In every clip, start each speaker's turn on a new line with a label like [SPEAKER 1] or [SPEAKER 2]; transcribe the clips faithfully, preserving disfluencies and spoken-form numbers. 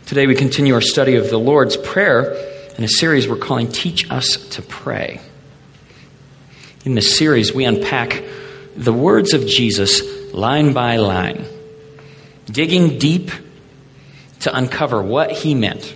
[SPEAKER 1] Today we continue our study of the Lord's Prayer in a series we're calling Teach Us to Pray. In this series we unpack the words of Jesus line by line, digging deep to uncover what he meant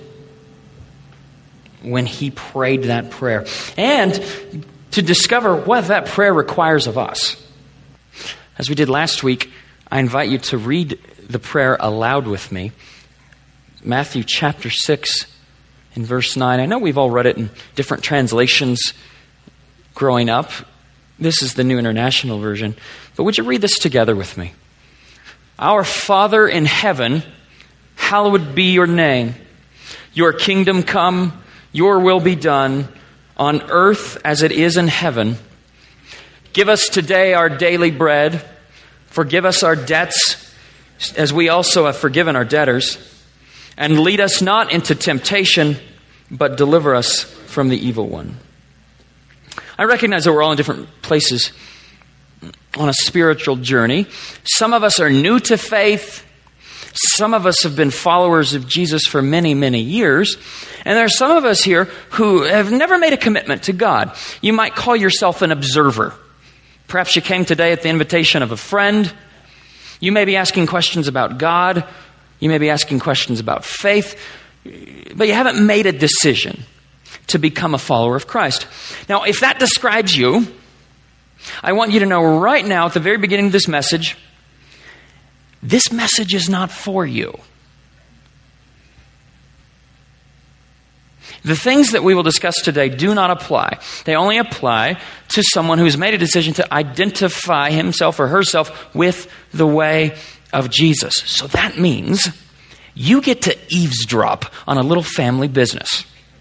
[SPEAKER 1] when he prayed that prayer, and to discover what that prayer requires of us. As we did last week, I invite you to read the prayer aloud with me. Matthew chapter six in verse nine. I know we've all read it in different translations growing up. This is the New International Version. But would you read this together with me? Our Father in heaven, hallowed be your name. Your kingdom come, your will be done, on earth as it is in heaven. Give us today our daily bread. Forgive us our debts, as we also have forgiven our debtors. And lead us not into temptation, but deliver us from the evil one. I recognize that we're all in different places on a spiritual journey. Some of us are new to faith. Some of us have been followers of Jesus for many, many years. And there are some of us here who have never made a commitment to God. You might call yourself an observer. Perhaps you came today at the invitation of a friend. You may be asking questions about God. You may be asking questions about faith, but you haven't made a decision to become a follower of Christ. Now, if that describes you, I want you to know right now at the very beginning of this message, this message is not for you. The things that we will discuss today do not apply. They only apply to someone who's made a decision to identify himself or herself with the way of Jesus. So that means you get to eavesdrop on a little family business.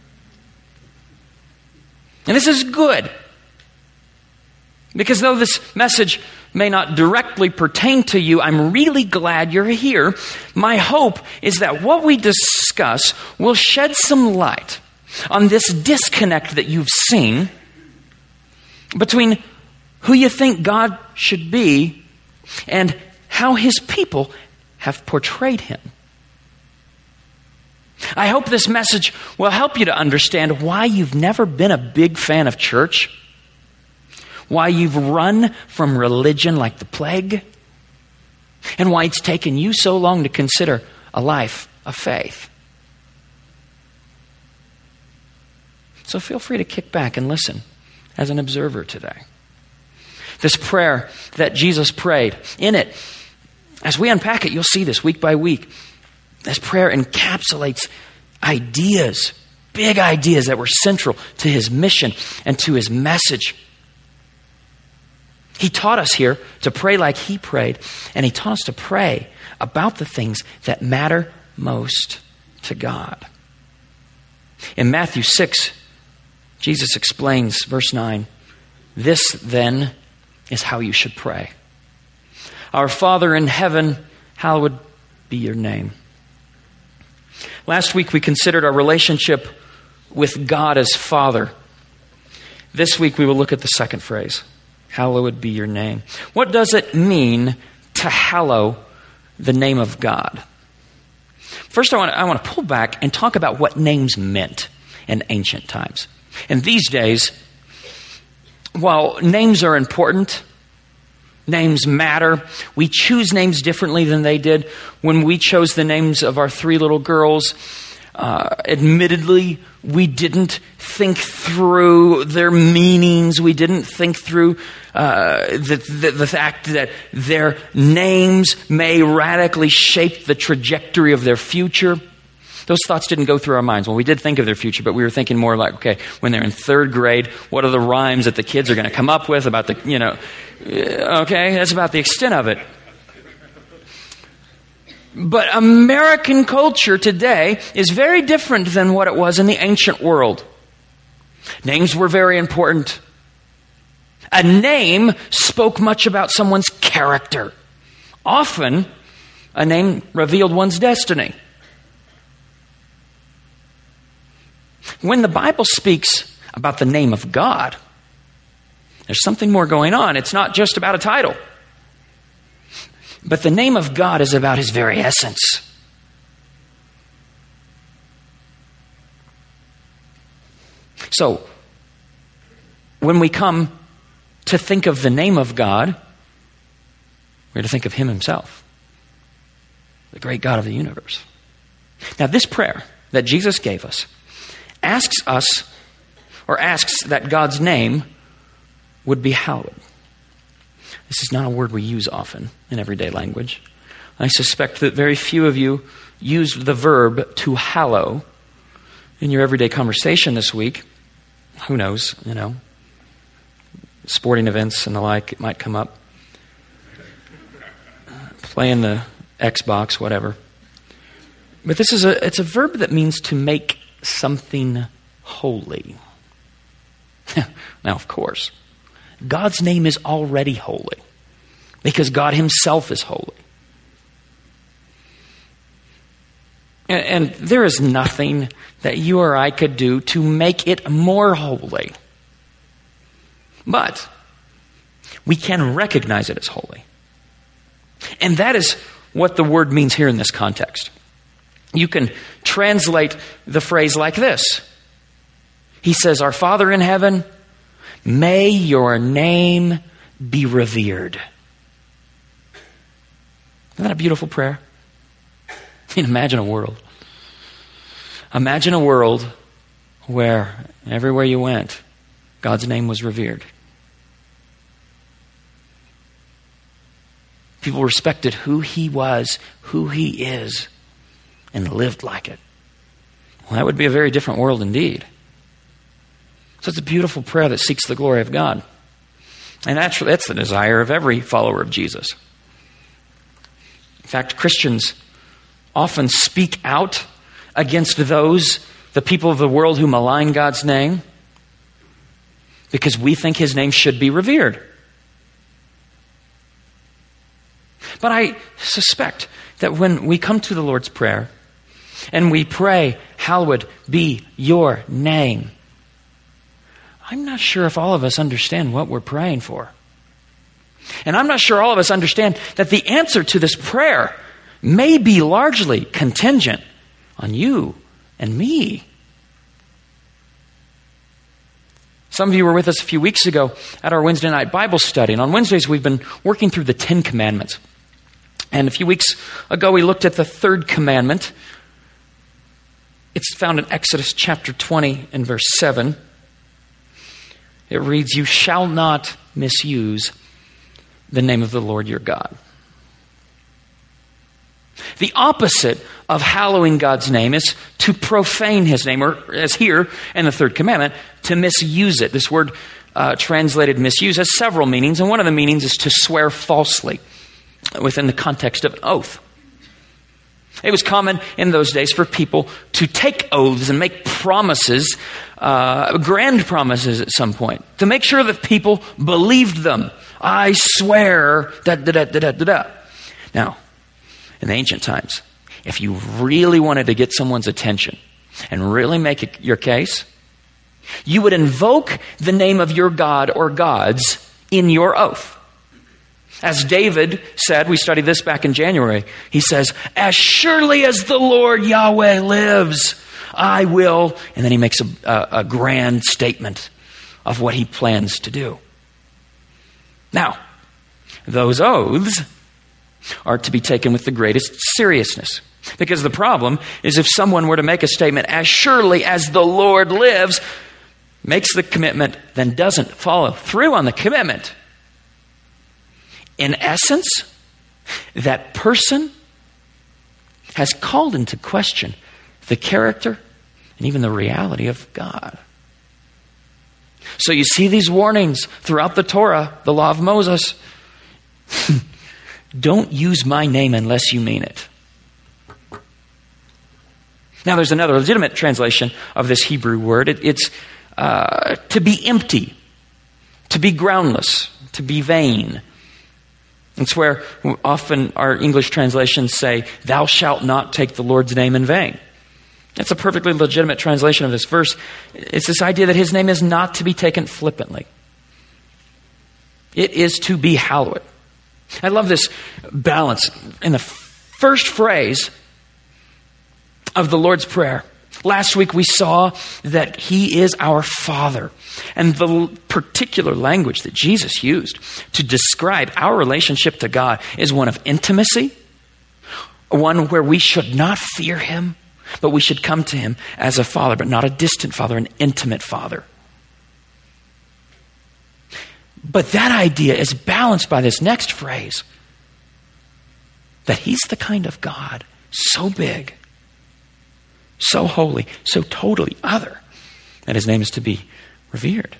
[SPEAKER 1] And this is good. Because though this message may not directly pertain to you, I'm really glad you're here. My hope is that what we discuss will shed some light on this disconnect that you've seen between who you think God should be and how his people have portrayed him. I hope this message will help you to understand why you've never been a big fan of church, why you've run from religion like the plague, and why it's taken you so long to consider a life of faith. So feel free to kick back and listen as an observer today. This prayer that Jesus prayed, in it, as we unpack it, you'll see this week by week. This prayer encapsulates ideas, big ideas that were central to his mission and to his message. He taught us here to pray like he prayed, and he taught us to pray about the things that matter most to God. In Matthew six, Jesus explains, verse nine, this then is how you should pray. Our Father in heaven, hallowed be your name. Last week we considered our relationship with God as Father. This week we will look at the second phrase, hallowed be your name. What does it mean to hallow the name of God? First, I want to, I want to pull back and talk about what names meant in ancient times. And these days, while names are important, names matter, we choose names differently than they did. When we chose the names of our three little girls, uh, admittedly, we didn't think through their meanings. We didn't think through uh, the, the, the fact that their names may radically shape the trajectory of their future. Those thoughts didn't go through our minds. Well, we did think of their future, but we were thinking more like, okay, when they're in third grade, what are the rhymes that the kids are going to come up with about the, you know, okay, that's about the extent of it. But American culture today is very different than what it was in the ancient world. Names were very important. A name spoke much about someone's character. Often, a name revealed one's destiny. When the Bible speaks about the name of God, there's something more going on. It's not just about a title. But the name of God is about his very essence. So, when we come to think of the name of God, we're to think of him himself, the great God of the universe. Now, this prayer that Jesus gave us asks us, or asks that God's name would be hallowed. This is not a word we use often in everyday language. I suspect that very few of you use the verb to hallow in your everyday conversation this week. Who knows, you know, sporting events and the like, it might come up. Playing the Xbox, whatever. But this is a, it's a verb that means to make something holy. Now, of course, God's name is already holy because God himself is holy. And, and there is nothing that you or I could do to make it more holy. But we can recognize it as holy. And that is what the word means here in this context. You can translate the phrase like this. He says, "Our Father in heaven, may your name be revered." Isn't that a beautiful prayer? I mean, imagine a world. Imagine a world where everywhere you went, God's name was revered. People respected who he was, who he is, and lived like it. Well, that would be a very different world indeed. So it's a beautiful prayer that seeks the glory of God. And actually, that's the desire of every follower of Jesus. In fact, Christians often speak out against those, the people of the world who malign God's name, because we think his name should be revered. But I suspect that when we come to the Lord's Prayer and we pray, "Hallowed be your name," I'm not sure if all of us understand what we're praying for. And I'm not sure all of us understand that the answer to this prayer may be largely contingent on you and me. Some of you were with us a few weeks ago at our Wednesday night Bible study. And on Wednesdays, we've been working through the Ten Commandments. And a few weeks ago, we looked at the third commandment. It's found in Exodus chapter twenty and verse seven. It reads, "You shall not misuse the name of the Lord your God." The opposite of hallowing God's name is to profane his name, or as here in the third commandment, to misuse it. This word uh, translated misuse has several meanings, and one of the meanings is to swear falsely within the context of an oath. It was common in those days for people to take oaths and make promises, uh, grand promises at some point, to make sure that people believed them. I swear, da da da da da da. Now, in the ancient times, if you really wanted to get someone's attention and really make it your case, you would invoke the name of your God or gods in your oath. As David said, we studied this back in January, he says, "As surely as the Lord Yahweh lives, I will," and then he makes a, a, a grand statement of what he plans to do. Now, those oaths are to be taken with the greatest seriousness. Because the problem is if someone were to make a statement, "As surely as the Lord lives," makes the commitment, then doesn't follow through on the commitment, in essence, that person has called into question the character and even the reality of God. So you see these warnings throughout the Torah, the law of Moses. Don't use my name unless you mean it. Now there's another legitimate translation of this Hebrew word. It, it's uh, to be empty, to be groundless, to be vain. It's where often our English translations say, "Thou shalt not take the Lord's name in vain." That's a perfectly legitimate translation of this verse. It's this idea that his name is not to be taken flippantly. It is to be hallowed. I love this balance. In the first phrase of the Lord's Prayer, Last week we saw that he is our Father. And the particular language that Jesus used to describe our relationship to God is one of intimacy, one where we should not fear him, but we should come to him as a father, but not a distant father, an intimate father. But that idea is balanced by this next phrase, that he's the kind of God so big, so holy, so totally other, that his name is to be revered.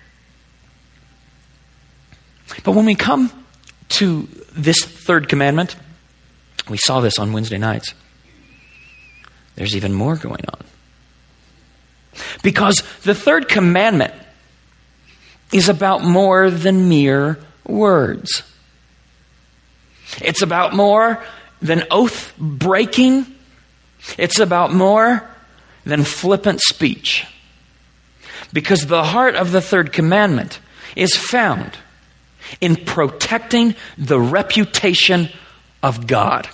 [SPEAKER 1] But when we come to this third commandment, we saw this on Wednesday nights, there's even more going on. Because the third commandment is about more than mere words. It's about more than oath breaking. It's about more than flippant speech. Because the heart of the third commandment is found in protecting the reputation of God.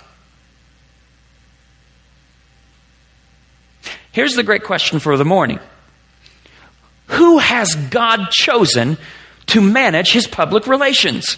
[SPEAKER 1] Here's the great question for the morning. Who has God chosen to manage his public relations?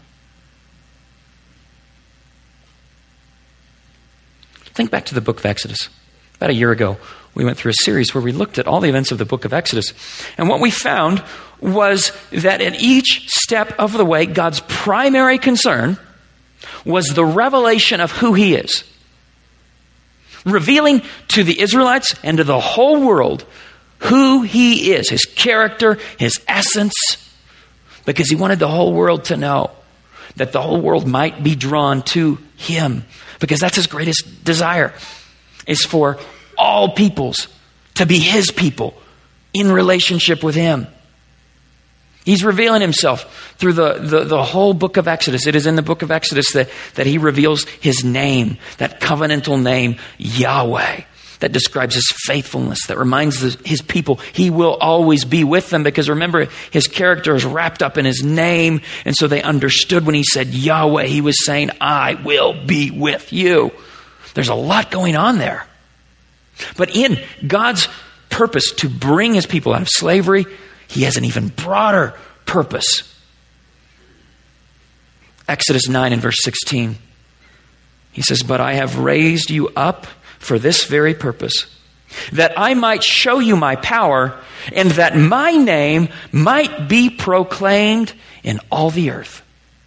[SPEAKER 1] Think back to the book of Exodus. About a year ago, we went through a series where we looked at all the events of the book of Exodus. And what we found was that at each step of the way, God's primary concern was the revelation of who he is. Revealing to the Israelites and to the whole world who he is, his character, his essence, because he wanted the whole world to know, that the whole world might be drawn to him. Because that's his greatest desire, is for all peoples to be his people in relationship with him. He's revealing himself through the, the, the whole book of Exodus. It is in the book of Exodus that, that he reveals his name, that covenantal name, Yahweh, that describes his faithfulness, that reminds his people he will always be with them. Because remember, his character is wrapped up in his name. And so they understood when he said Yahweh, he was saying, I will be with you. There's a lot going on there. But in God's purpose to bring his people out of slavery, he has an even broader purpose. Exodus nine and verse sixteen. He says, but I have raised you up for this very purpose, that I might show you my power, and that my name might be proclaimed in all the earth.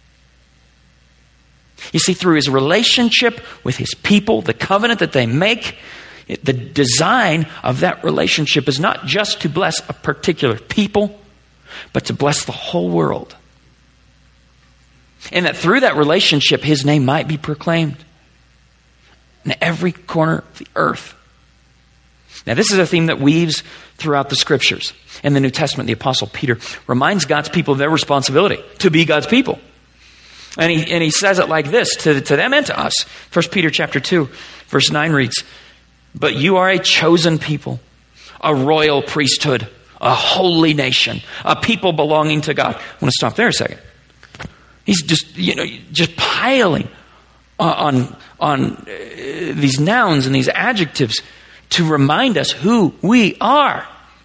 [SPEAKER 1] You see, through his relationship with his people, the covenant that they make, the design of that relationship is not just to bless a particular people, but to bless the whole world. And that through that relationship, his name might be proclaimed in every corner of the earth. Now, this is a theme that weaves throughout the scriptures. In the New Testament, the Apostle Peter reminds God's people of their responsibility to be God's people. And he, and he says it like this to, to them and to us. First Peter chapter two, verse nine reads, but you are a chosen people, a royal priesthood, a holy nation, a people belonging to God. I want to stop there a second. He's just, you know, just piling on, on uh, these nouns and these adjectives to remind us who we are.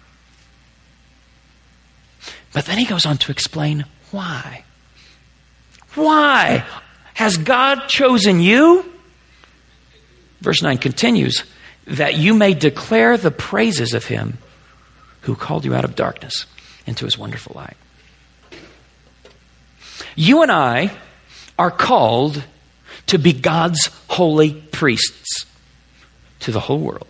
[SPEAKER 1] But then he goes on to explain why. Why has God chosen you? Verse nine continues, that you may declare the praises of him who called you out of darkness into his wonderful light. You and I are called to be God's holy priests to the whole world.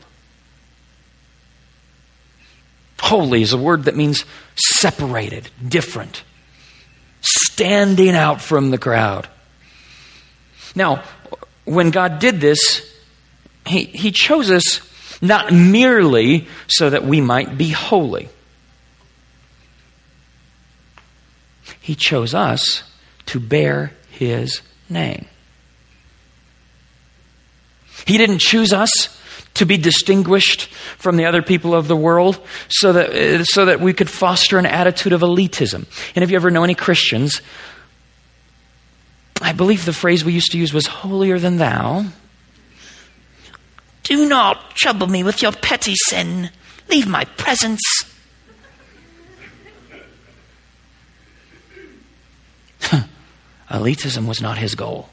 [SPEAKER 1] Holy is a word that means separated, different, standing out from the crowd. Now, when God did this, he, he chose us not merely so that we might be holy. He chose us to bear his name. He didn't choose us to be distinguished from the other people of the world so that, so that we could foster an attitude of elitism. And if you ever know any Christians, I believe the phrase we used to use was holier than thou.
[SPEAKER 2] Do not trouble me with your petty sin. Leave my presence.
[SPEAKER 1] Elitism was not his goal.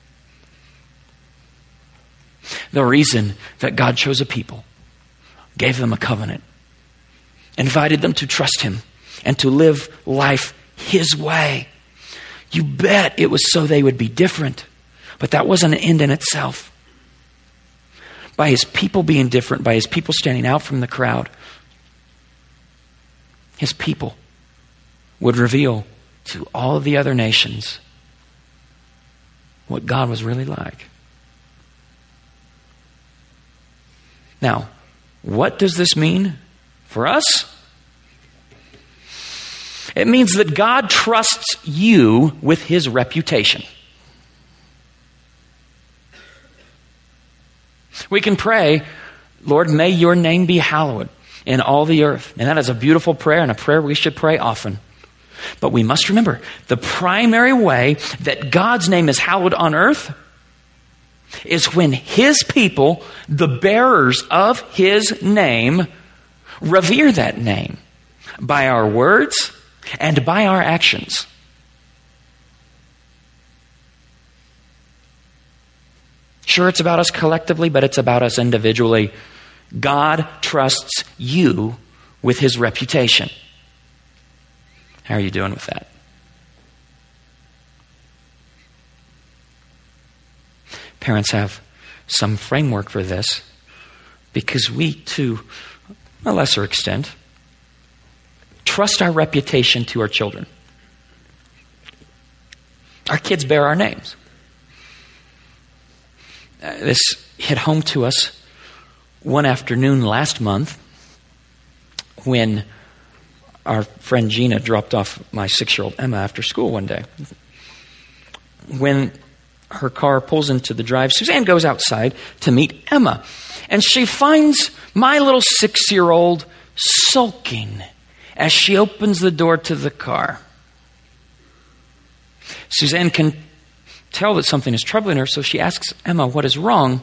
[SPEAKER 1] The reason that God chose a people, gave them a covenant, invited them to trust him and to live life his way. You bet it was so they would be different. But that wasn't an end in itself. By his people being different, by his people standing out from the crowd, his people would reveal to all of the other nations what God was really like. Now, what does this mean for us? It means that God trusts you with his reputation. We can pray, Lord, may your name be hallowed in all the earth. And that is a beautiful prayer and a prayer we should pray often. But we must remember, the primary way that God's name is hallowed on earth is when his people, the bearers of his name, revere that name by our words and by our actions. Sure, it's about us collectively, but it's about us individually. God trusts you with his reputation. How are you doing with that? Parents have some framework for this because we, to a lesser extent, trust our reputation to our children. Our kids bear our names. Uh, this hit home to us one afternoon last month when our friend Gina dropped off my six-year-old Emma after school one day. When her car pulls into the drive, Suzanne goes outside to meet Emma. And she finds my little six-year-old sulking as she opens the door to the car. Suzanne can tell that something is troubling her, so she asks Emma, what is wrong?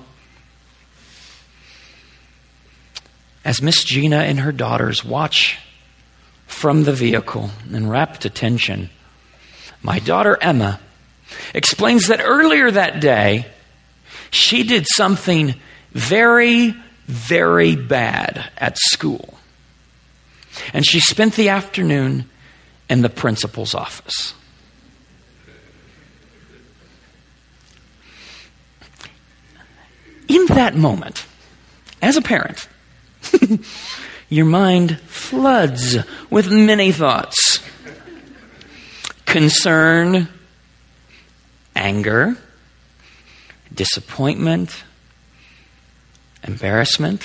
[SPEAKER 1] As Miss Gina and her daughters watch from the vehicle in rapt attention, my daughter Emma explains that earlier that day, she did something very, very bad at school. And she spent the afternoon in the principal's office. In that moment, as a parent, your mind floods with many thoughts. Concern, anger, disappointment, embarrassment.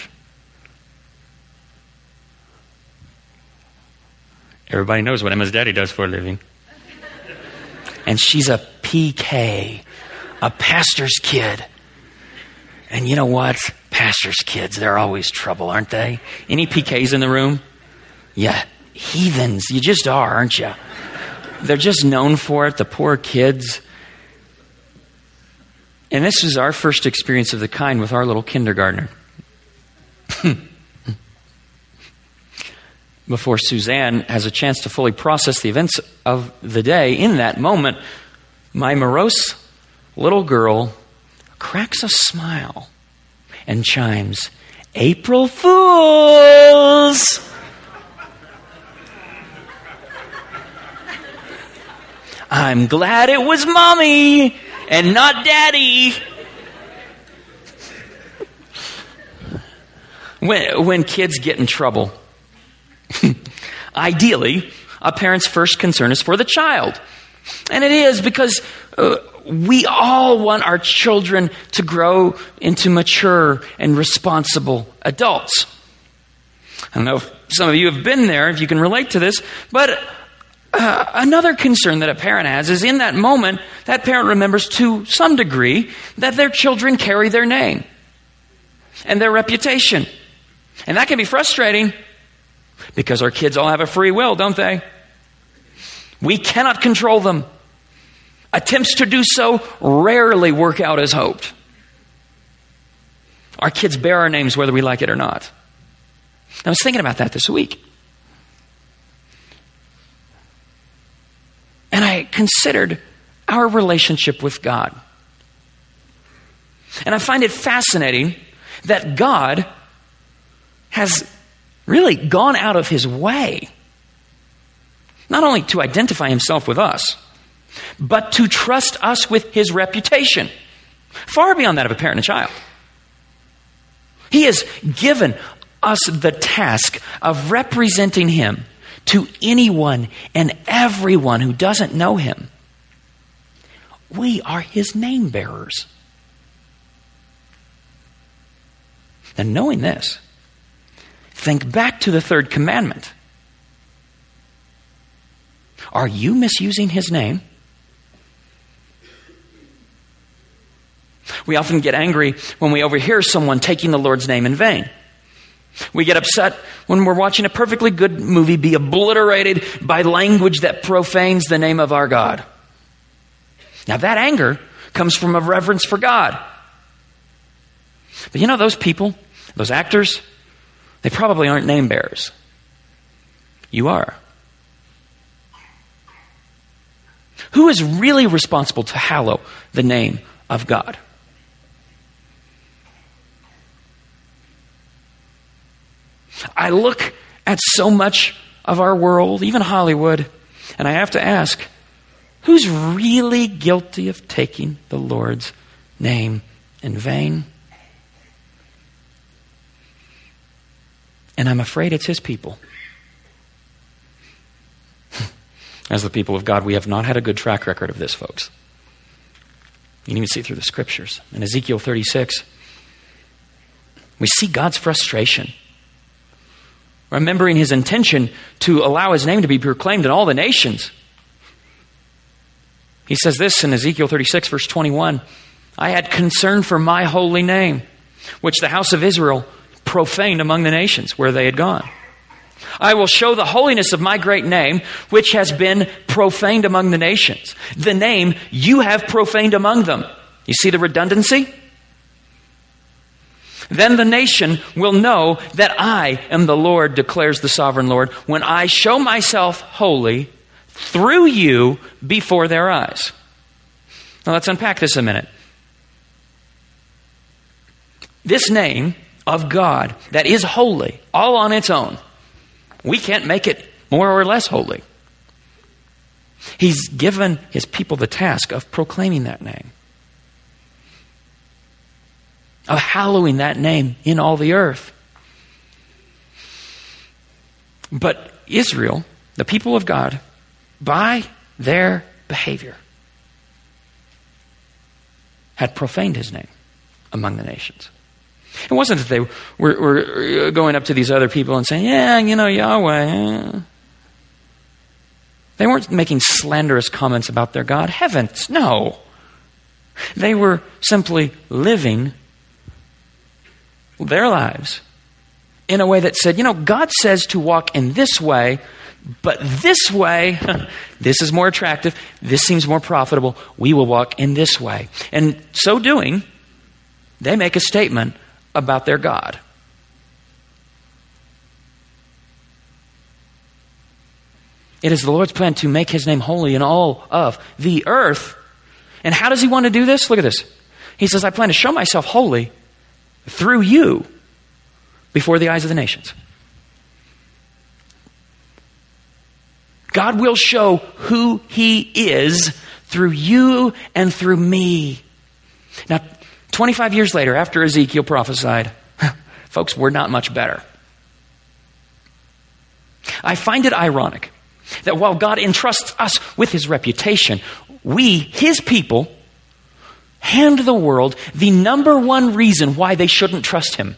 [SPEAKER 1] Everybody knows what Emma's daddy does for a living. And she's a P K, a pastor's kid. And you know what? Pastors' kids, they're always trouble, aren't they? Any P Ks in the room? Yeah, heathens. You just are, aren't you? They're just known for it, the poor kids. And this is our first experience of the kind with our little kindergartner. Before Suzanne has a chance to fully process the events of the day, in that moment, my morose little girl cracks a smile and chimes, April Fools! I'm glad it was Mommy and not Daddy. When, when kids get in trouble, ideally, a parent's first concern is for the child. And it is because uh, we all want our children to grow into mature and responsible adults. I don't know if some of you have been there, if you can relate to this, but uh, another concern that a parent has is in that moment, that parent remembers to some degree that their children carry their name and their reputation. And that can be frustrating because our kids all have a free will, don't they? We cannot control them. Attempts to do so rarely work out as hoped. Our kids bear our names whether we like it or not. I was thinking about that this week. And I considered our relationship with God. And I find it fascinating that God has really gone out of his way, not only to identify himself with us, but to trust us with his reputation, far beyond that of a parent and child. He has given us the task of representing him to anyone and everyone who doesn't know him. We are his name bearers. And knowing this, think back to the third commandment. Are you misusing his name? We often get angry when we overhear someone taking the Lord's name in vain. We get upset when we're watching a perfectly good movie be obliterated by language that profanes the name of our God. Now that anger comes from a reverence for God. But you know, those people, those actors, they probably aren't name bearers. You are. Who is really responsible to hallow the name of God? I look at so much of our world, even Hollywood, and I have to ask, who's really guilty of taking the Lord's name in vain? And I'm afraid it's his people. As the people of God, we have not had a good track record of this, folks. You can even see it through the scriptures. In Ezekiel thirty-six, we see God's frustration, remembering his intention to allow his name to be proclaimed in all the nations. He says this in Ezekiel thirty-six, verse twenty-one, I had concern for my holy name, which the house of Israel profaned among the nations where they had gone. I will show the holiness of my great name, which has been profaned among the nations. The name you have profaned among them. You see the redundancy? Then the nation will know that I am the Lord, declares the sovereign Lord, when I show myself holy through you before their eyes. Now let's unpack this a minute. This name of God that is holy, all on its own, we can't make it more or less holy. He's given his people the task of proclaiming that name, of hallowing that name in all the earth. But Israel, the people of God, by their behavior, had profaned his name among the nations. It wasn't that they were, were going up to these other people and saying, yeah, you know, Yahweh. Eh. They weren't making slanderous comments about their God. Heavens, no. They were simply living their lives in a way that said, you know, God says to walk in this way, but this way, this is more attractive, this seems more profitable, we will walk in this way. And so doing, they make a statement about their God. It is the Lord's plan to make his name holy in all of the earth. And how does he want to do this? Look at this. He says, I plan to show myself holy through you before the eyes of the nations. God will show who he is through you and through me. Now, twenty-five years later, after Ezekiel prophesied, folks, we're not much better. I find it ironic that while God entrusts us with his reputation, we, his people, hand the world the number one reason why they shouldn't trust him.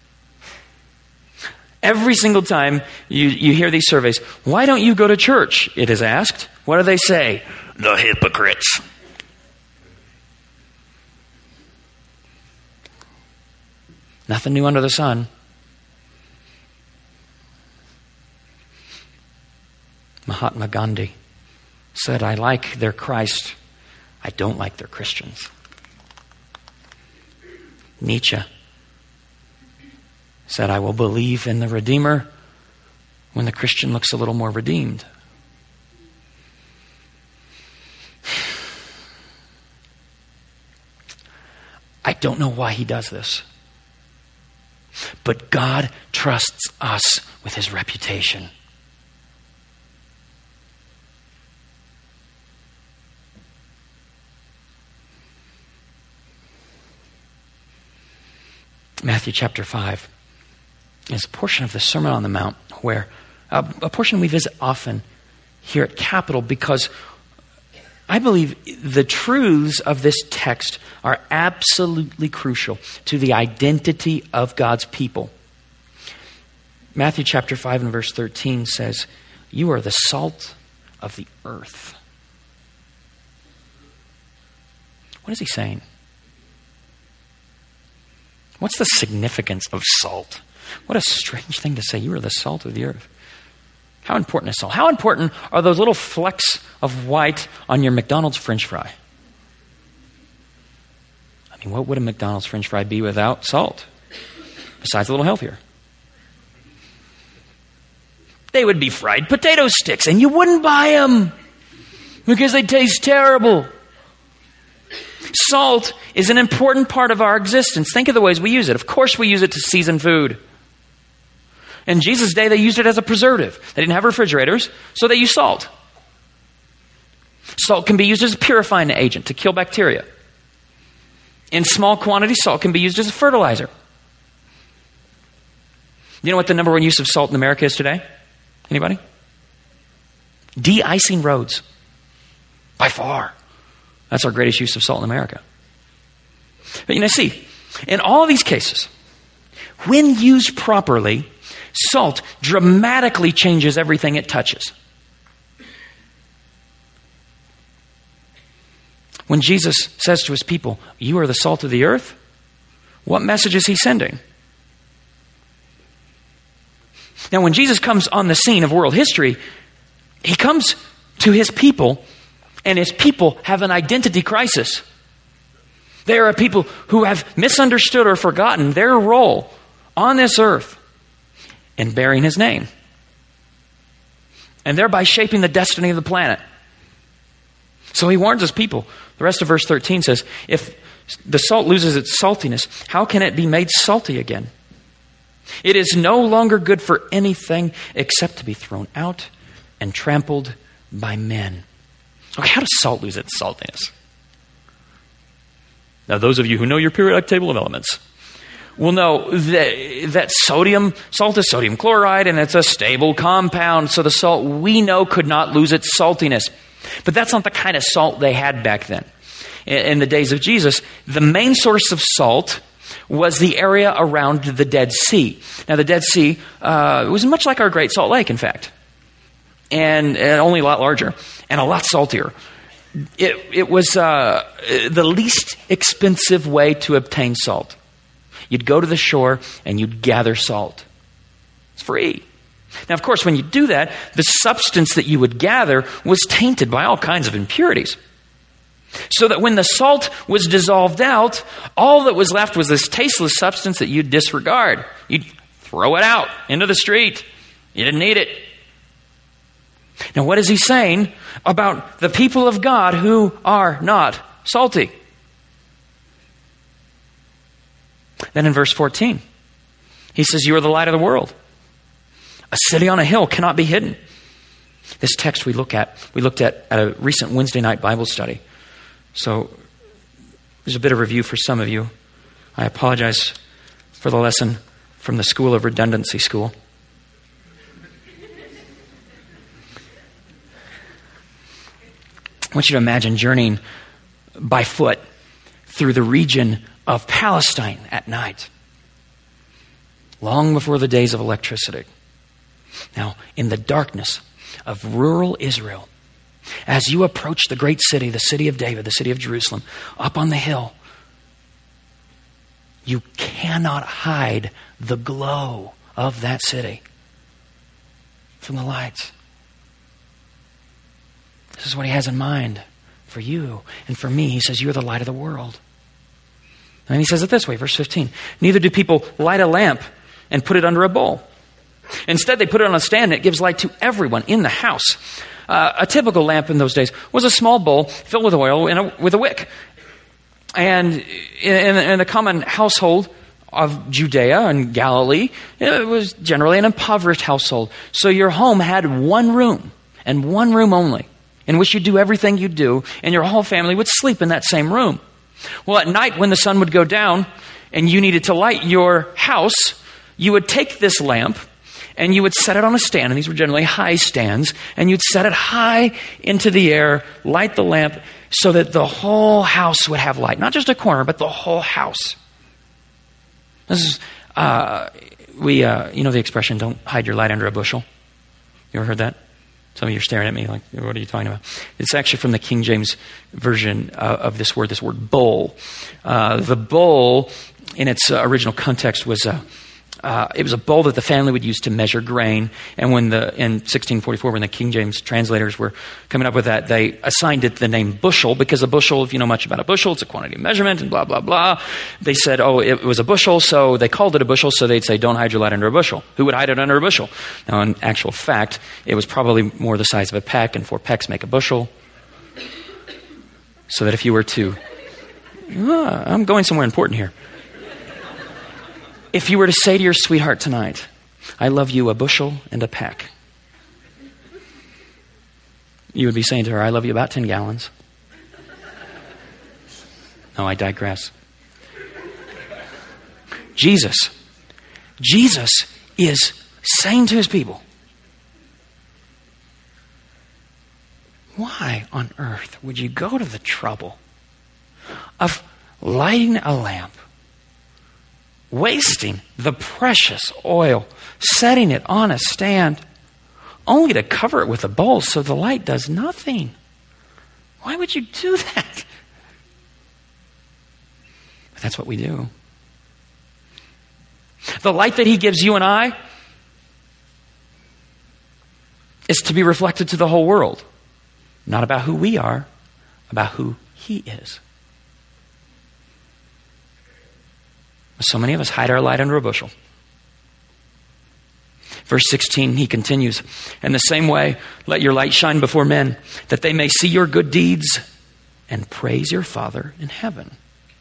[SPEAKER 1] Every single time you, you hear these surveys, why don't you go to church? It is asked. What do they say? The hypocrites. Nothing new under the sun. Mahatma Gandhi said, I like their Christ, I don't like their Christians. Nietzsche said, I will believe in the Redeemer when the Christian looks a little more redeemed. I don't know why he does this. But God trusts us with his reputation. Matthew chapter five is a portion of the Sermon on the Mount where uh, a portion we visit often here at Capitol because I believe the truths of this text are absolutely crucial to the identity of God's people. Matthew chapter five and verse thirteen says, you are the salt of the earth. What is he saying? What's the significance of salt? What a strange thing to say. You are the salt of the earth. How important is salt? How important are those little flecks of white on your McDonald's French fry? I mean, what would a McDonald's French fry be without salt? Besides a little healthier. They would be fried potato sticks, and you wouldn't buy them because they taste terrible. Salt is an important part of our existence. Think of the ways we use it. Of course we use it to season food. In Jesus' day, they used it as a preservative. They didn't have refrigerators, so they used salt. Salt can be used as a purifying agent to kill bacteria. In small quantities, salt can be used as a fertilizer. You know what the number one use of salt in America is today? Anybody? De-icing roads. By far. That's our greatest use of salt in America. But you know, see, in all of these cases, when used properly, salt dramatically changes everything it touches. When Jesus says to his people, you are the salt of the earth, what message is he sending? Now, when Jesus comes on the scene of world history, he comes to his people, and his people have an identity crisis. They are a people who have misunderstood or forgotten their role on this earth in bearing his name, and thereby shaping the destiny of the planet. So he warns his people. The rest of verse thirteen says, if the salt loses its saltiness, how can it be made salty again? It is no longer good for anything except to be thrown out and trampled by men. Okay, how does salt lose its saltiness? Now, those of you who know your periodic table of elements will know that, that sodium, salt is sodium chloride, and it's a stable compound, so the salt we know could not lose its saltiness. But that's not the kind of salt they had back then. In, in the days of Jesus, the main source of salt was the area around the Dead Sea. Now, the Dead Sea uh, was much like our Great Salt Lake, in fact, and, and only a lot larger and a lot saltier. It, it was uh, the least expensive way to obtain salt. You'd go to the shore and you'd gather salt. It's free. Now, of course, when you do that, the substance that you would gather was tainted by all kinds of impurities. So that when the salt was dissolved out, all that was left was this tasteless substance that you'd disregard. You'd throw it out into the street. You didn't need it. Now, what is he saying about the people of God who are not salty? Then in verse fourteen, he says, you are the light of the world. A city on a hill cannot be hidden. This text we look at, we looked at at a recent Wednesday night Bible study. So there's a bit of review for some of you. I apologize for the lesson from the School of Redundancy School. I want you to imagine journeying by foot through the region of Palestine at night, long before the days of electricity. Now, in the darkness of rural Israel, as you approach the great city, the city of David, the city of Jerusalem, up on the hill, you cannot hide the glow of that city from the lights. This is what he has in mind for you and for me. He says, you are the light of the world. And he says it this way, verse fifteen. Neither do people light a lamp and put it under a bowl. Instead, they put it on a stand, and it gives light to everyone in the house. Uh, a typical lamp in those days was a small bowl filled with oil and a, with a wick. And in, in a common household of Judea and Galilee, it was generally an impoverished household. So your home had one room, and one room only, in which you do everything you do, and your whole family would sleep in that same room. Well, at night when the sun would go down and you needed to light your house, you would take this lamp and you would set it on a stand, and these were generally high stands, and you'd set it high into the air, light the lamp, so that the whole house would have light. Not just a corner, but the whole house. This is, uh, we, uh, you know the expression, don't hide your light under a bushel? You ever heard that? Some of you are staring at me like, what are you talking about? It's actually from the King James version uh, of this word, this word bowl. Uh, the bowl, in its uh, original context, was a Uh, it was a bowl that the family would use to measure grain. And when the in sixteen forty-four, when the King James translators were coming up with that, they assigned it the name bushel, because a bushel, if you know much about a bushel, it's a quantity of measurement and blah, blah, blah. They said, oh, it was a bushel, so they called it a bushel, so they'd say, don't hide your light under a bushel. Who would hide it under a bushel? Now, in actual fact, it was probably more the size of a peck, and four pecks make a bushel. So that if you were to... Oh, I'm going somewhere important here. If you were to say to your sweetheart tonight, I love you a bushel and a peck, you would be saying to her, I love you about ten gallons. No, I digress. Jesus, Jesus is saying to his people, why on earth would you go to the trouble of lighting a lamp, wasting the precious oil, setting it on a stand, only to cover it with a bowl so the light does nothing? Why would you do that? But that's what we do. The light that he gives you and I is to be reflected to the whole world. Not about who we are, about who he is. So many of us hide our light under a bushel. Verse sixteen, he continues, in the same way, let your light shine before men, that they may see your good deeds and praise your Father in heaven.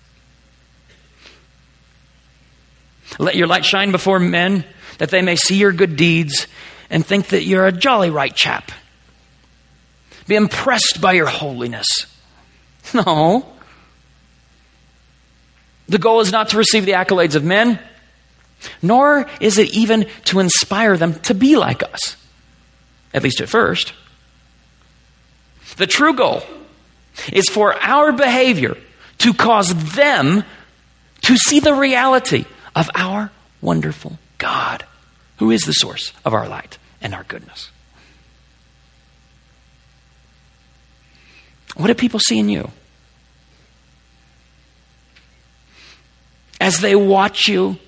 [SPEAKER 1] Let your light shine before men, that they may see your good deeds and think that you're a jolly right chap. Be impressed by your holiness. No. The goal is not to receive the accolades of men, nor is it even to inspire them to be like us, at least at first. The true goal is for our behavior to cause them to see the reality of our wonderful God, who is the source of our light and our goodness. What do people see in you? As they watch you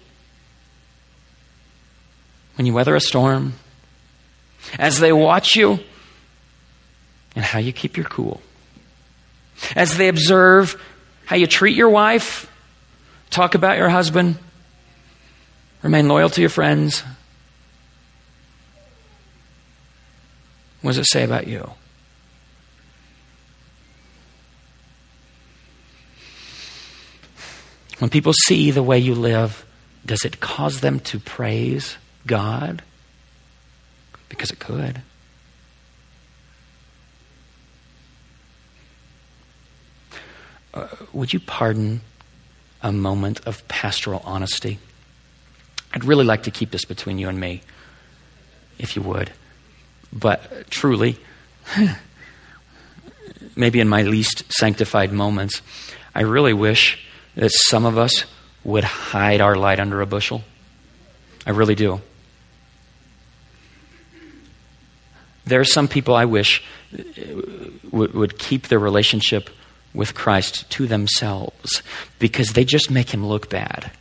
[SPEAKER 1] when you weather a storm, as they watch you and how you keep your cool, as they observe how you treat your wife, talk about your husband, remain loyal to your friends, what does it say about you? When people see the way you live, does it cause them to praise God? Because it could. Uh, would you pardon a moment of pastoral honesty? I'd really like to keep this between you and me, if you would. But truly, maybe in my least sanctified moments, I really wish that some of us would hide our light under a bushel. I really do. There are some people I wish would, would keep their relationship with Christ to themselves because they just make him look bad.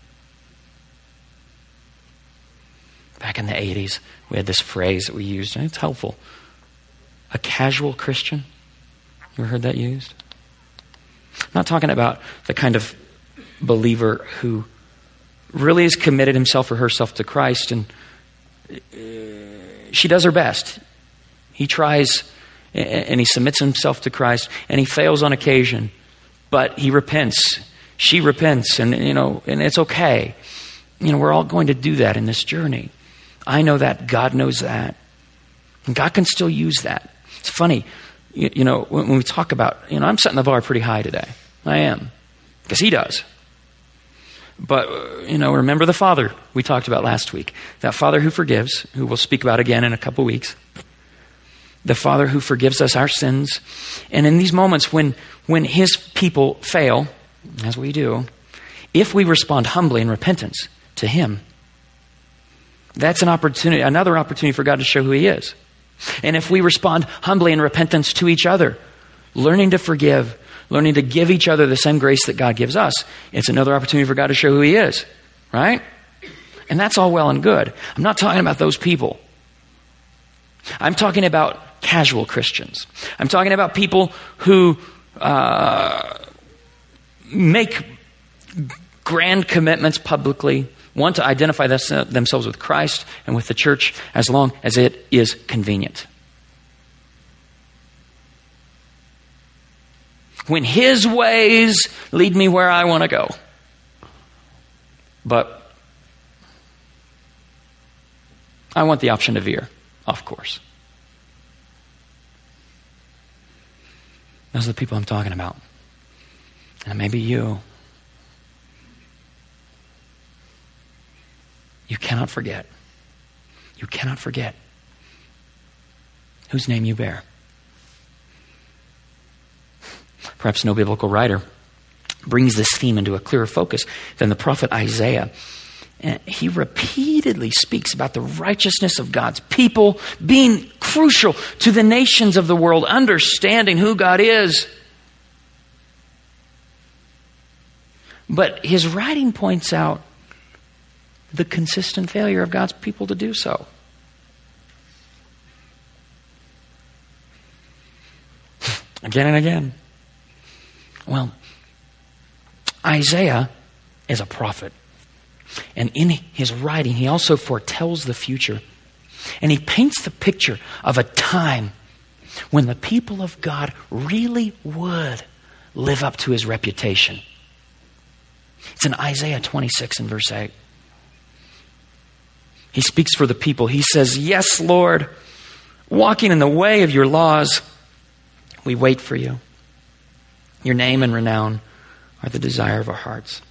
[SPEAKER 1] Back in the eighties, we had this phrase that we used, and it's helpful. A casual Christian. You ever heard that used? I'm not talking about the kind of believer who really has committed himself or herself to Christ, and she does her best. He tries and he submits himself to Christ, and he fails on occasion, but he repents. She repents, and you know, and it's okay. You know, we're all going to do that in this journey. I know that. God knows that. And God can still use that. It's funny, you, you know, when, when we talk about, you know, I'm setting the bar pretty high today. I am. Because he does. But, you know, remember the Father we talked about last week. That Father who forgives, who we'll speak about again in a couple weeks. The Father who forgives us our sins. And in these moments when, when his people fail, as we do, if we respond humbly in repentance to him, that's an opportunity, another opportunity for God to show who he is. And if we respond humbly in repentance to each other, learning to forgive, learning to give each other the same grace that God gives us, it's another opportunity for God to show who he is, right? And that's all well and good. I'm not talking about those people. I'm talking about casual Christians. I'm talking about people who uh, make grand commitments publicly, want to identify this, uh, themselves with Christ and with the church as long as it is convenient. When his ways lead me where I want to go. But I want the option to veer off course. Those are the people I'm talking about. And maybe you. You cannot forget. You cannot forget whose name you bear. Perhaps no biblical writer brings this theme into a clearer focus than the prophet Isaiah. And he repeatedly speaks about the righteousness of God's people being crucial to the nations of the world, understanding who God is. But his writing points out the consistent failure of God's people to do so. Again and again. Well, Isaiah is a prophet. And in his writing, he also foretells the future. And he paints the picture of a time when the people of God really would live up to his reputation. It's in Isaiah twenty-six and verse eight. He speaks for the people. He says, "Yes, Lord, walking in the way of your laws, we wait for you. Your name and renown are the desire of our hearts."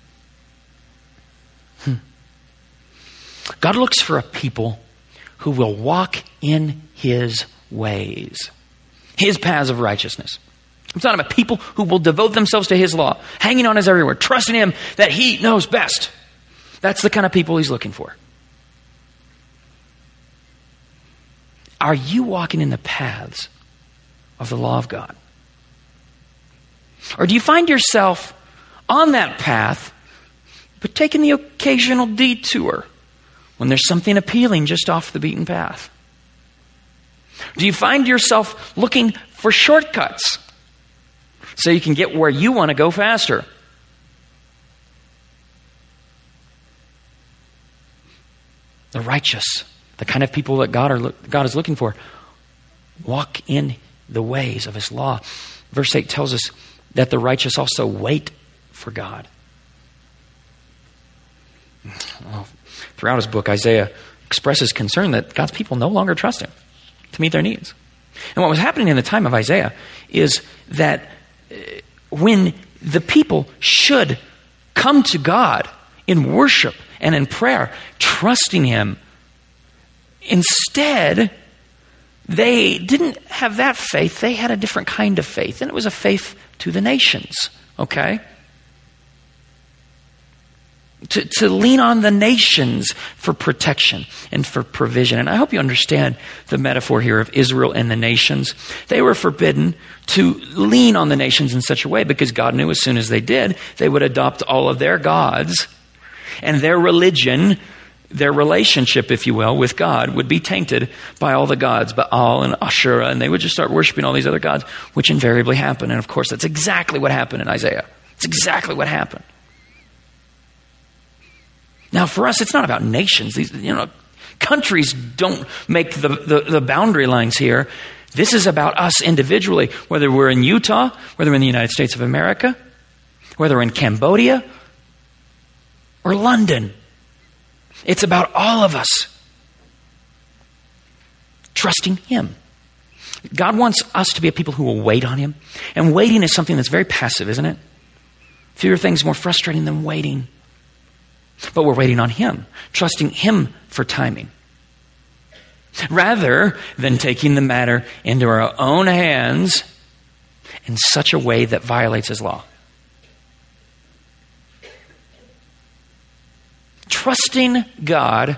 [SPEAKER 1] Hmm. God looks for a people who will walk in his ways, his paths of righteousness. I'm talking about people who will devote themselves to his law, hanging on his every word, trusting him that he knows best. That's the kind of people he's looking for. Are you walking in the paths of the law of God? Or do you find yourself on that path, but taking the occasional detour when there's something appealing just off the beaten path? Do you find yourself looking for shortcuts so you can get where you want to go faster? The righteous, the kind of people that God, are, God is looking for, walk in the ways of his law. Verse eight tells us that the righteous also wait for God. Well, throughout his book, Isaiah expresses concern that God's people no longer trust him to meet their needs. And what was happening in the time of Isaiah is that when the people should come to God in worship and in prayer, trusting him, instead, they didn't have that faith. They had a different kind of faith, and it was a faith to the nations, okay? To, to lean on the nations for protection and for provision. And I hope you understand the metaphor here of Israel and the nations. They were forbidden to lean on the nations in such a way because God knew as soon as they did, they would adopt all of their gods, and their religion, their relationship, if you will, with God would be tainted by all the gods, Baal and Asherah, and they would just start worshiping all these other gods, which invariably happened. And of course, that's exactly what happened in Isaiah. It's exactly what happened. Now, for us, it's not about nations. These, you know, countries don't make the, the, the boundary lines here. This is about us individually, whether we're in Utah, whether we're in the United States of America, whether we're in Cambodia or London. It's about all of us trusting Him. God wants us to be a people who will wait on Him. And waiting is something that's very passive, isn't it? Fewer things more frustrating than waiting. But we're waiting on Him, trusting Him for timing. Rather than taking the matter into our own hands in such a way that violates His law. Trusting God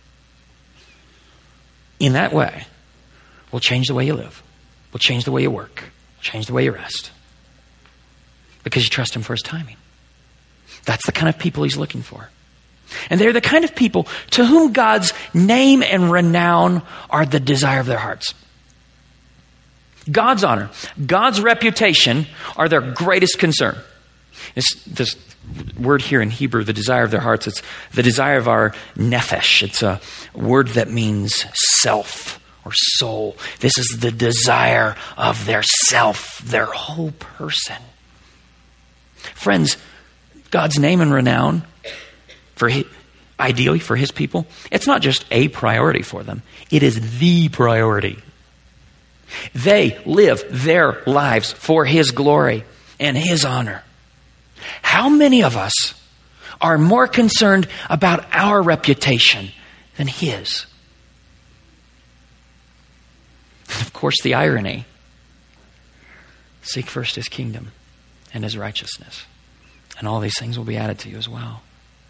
[SPEAKER 1] in that way will change the way you live, will change the way you work, will change the way you rest. Because you trust Him for His timing. That's the kind of people He's looking for. And they're the kind of people to whom God's name and renown are the desire of their hearts. God's honor, God's reputation are their greatest concern. This, this word here in Hebrew, the desire of their hearts, it's the desire of our nephesh. It's a word that means self or soul. This is the desire of their self, their whole person. Friends, God's name and renown, for his, ideally for His people, it's not just a priority for them. It is the priority. They live their lives for His glory and His honor. How many of us are more concerned about our reputation than His? And of course, the irony. Seek first His kingdom and His righteousness, and all these things will be added to you as well.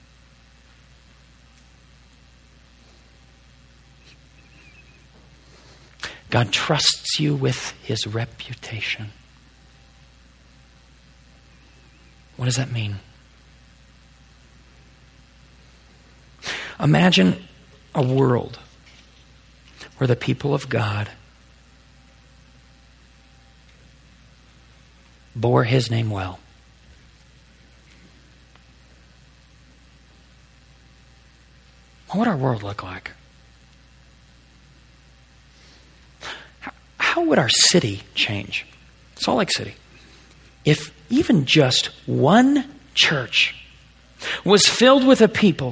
[SPEAKER 1] God trusts you with His reputation. What does that mean? Imagine a world where the people of God bore His name well. What would our world look like? How would our city change? Salt Lake City. If even just one church was filled with a people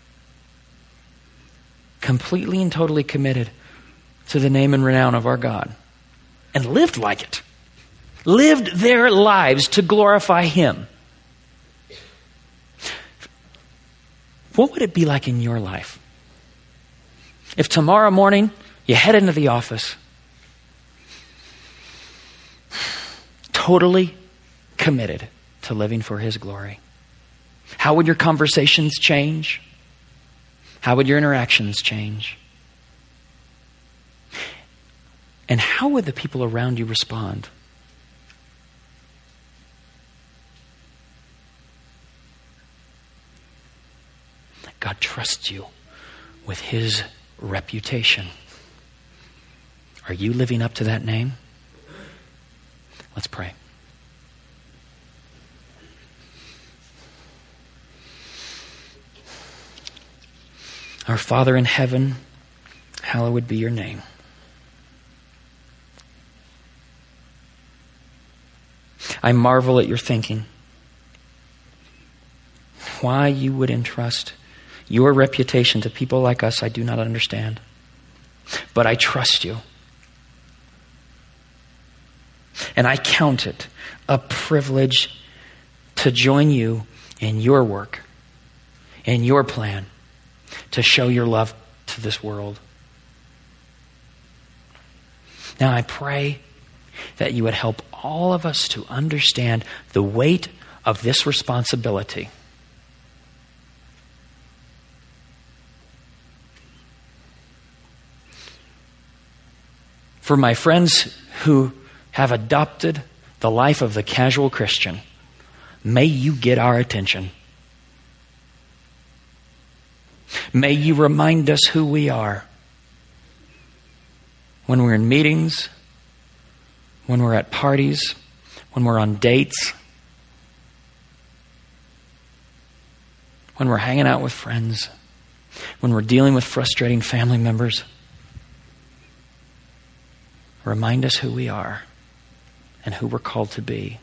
[SPEAKER 1] completely and totally committed to the name and renown of our God and lived like it, lived their lives to glorify Him, what would it be like in your life? If tomorrow morning you head into the office totally committed to living for His glory. How would your conversations change? How would your interactions change? And how would the people around you respond? God trusts you with His reputation. Are you living up to that name? Let's pray. Our Father in heaven, hallowed be your name. I marvel at your thinking. Why you would entrust your reputation to people like us, I do not understand. But I trust you. And I count it a privilege to join you in your work, in your plan, to show your love to this world. Now I pray that you would help all of us to understand the weight of this responsibility. For my friends who have adopted the life of the casual Christian, may you get our attention. May you remind us who we are when we're in meetings, when we're at parties, when we're on dates, when we're hanging out with friends, when we're dealing with frustrating family members. Remind us who we are and who we're called to be.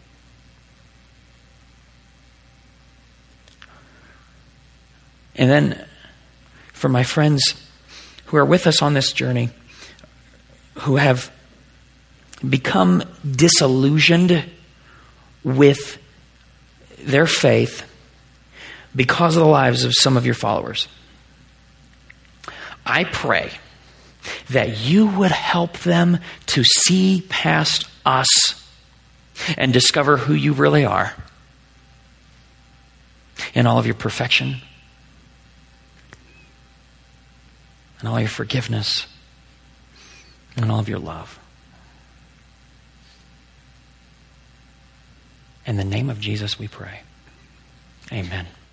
[SPEAKER 1] And then for my friends who are with us on this journey, who have become disillusioned with their faith because of the lives of some of your followers, I pray that you would help them to see past us and discover who you really are in all of your perfection and all your forgiveness and all of your love. In the name of Jesus we pray. Amen.